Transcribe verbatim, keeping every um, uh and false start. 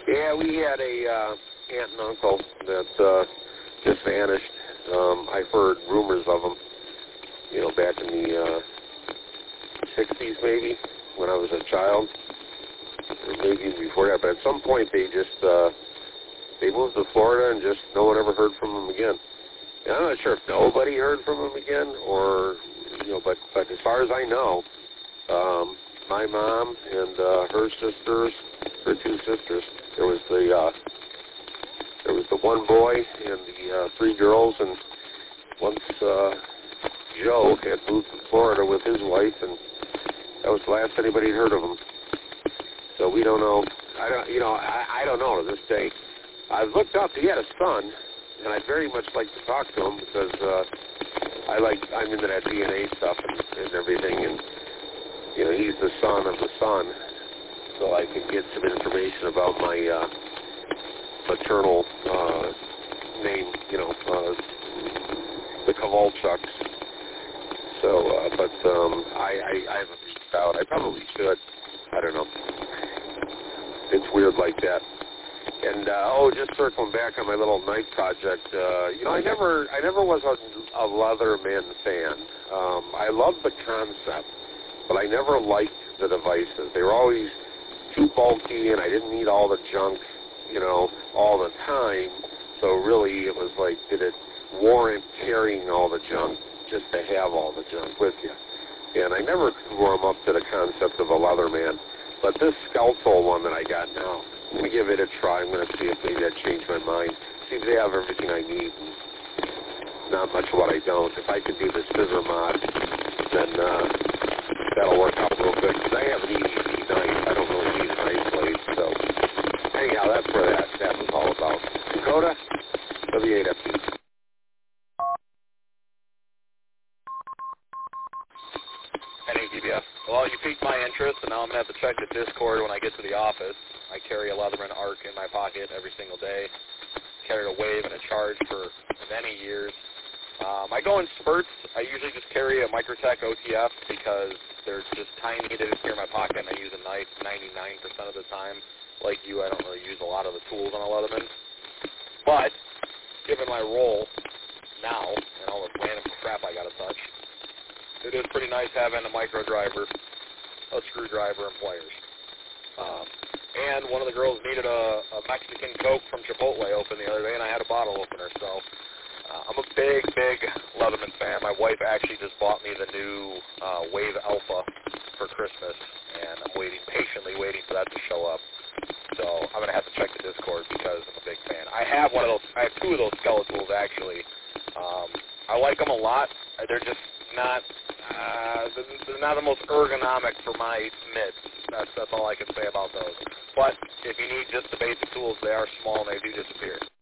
Yeah, we had a uh, aunt and uncle that uh, just vanished. Um, I've heard rumors of them, you know, back in the uh, sixties maybe, when I was a child, or maybe even before that. But at some point they just, uh, they moved to Florida and just no one ever heard from them again. And I'm not sure if nobody heard from them again or, you know, but, but as far as I know, um, my mom and uh, her sisters, her two sisters, there was the, uh, there was the one boy and the uh, three girls, and once uh, Joe had moved to Florida with his wife, and that was the last anybody had heard of him. So we don't know. I don't, you know, I, I don't know to this day. I've looked up. He had a son, and I'd very much like to talk to him because uh, I like. I'm into that D N A stuff and, and everything, and you know, he's the son of the son, so I can get some information about my uh, maternal uh, name. You know, uh, the Kovalchuks. So, uh, but um, I, I, I haven't reached out. I probably should. I don't know. It's weird like that. And uh, oh, just circling back on my little night project. Uh, you know, I never, I never was a, a Leatherman fan. Um, I loved the concept, but I never liked the devices. They were always too bulky, and I didn't need all the junk, you know, all the time. So really, it was like, did it warrant carrying all the junk just to have all the junk with you? And I never could warm up to the concept of a Leatherman. But this Skeletal one that I got now, I'm going to give it a try. I'm going to see if maybe that changed my mind. See if they have everything I need. Not much of what I don't. If I could do the scissor mod, then uh, that'll work out real good. Because I have an E D C knife. I don't really need a knife blade. So anyhow, that's where that, that was all about. Dakota, W eight F T. N A T B F. Well, you piqued my interest, and now I'm going to have to check the Discord when I get to the office. I carry a Leatherman Arc in my pocket every single day. Carried a Wave and a Charge for many years. Um, I go in spurts. I usually just carry a Microtech O T F because they're just tiny to appear in my pocket, and I use a knife ninety-nine percent of the time. Like you, I don't really use a lot of the tools on a Leatherman. But, given my role now and all the random crap I got to touch, it is pretty nice having a micro driver, a screwdriver, and pliers. Um, and one of the girls needed a, a Mexican Coke from Chipotle open the other day, and I had a bottle opener. So uh, I'm a big, big Leatherman fan. My wife actually just bought me the new uh, Wave Alpha for Christmas, and I'm waiting, patiently waiting for that to show up. So I'm going to have to check the Discord because I'm a big fan. I have one of those. I have two of those Skeletools, actually. Um, I like them a lot. They're just not uh, they're not the most ergonomic for my mitts. That's, that's all I can say about those. But if you need just the basic tools, they are small and they do disappear.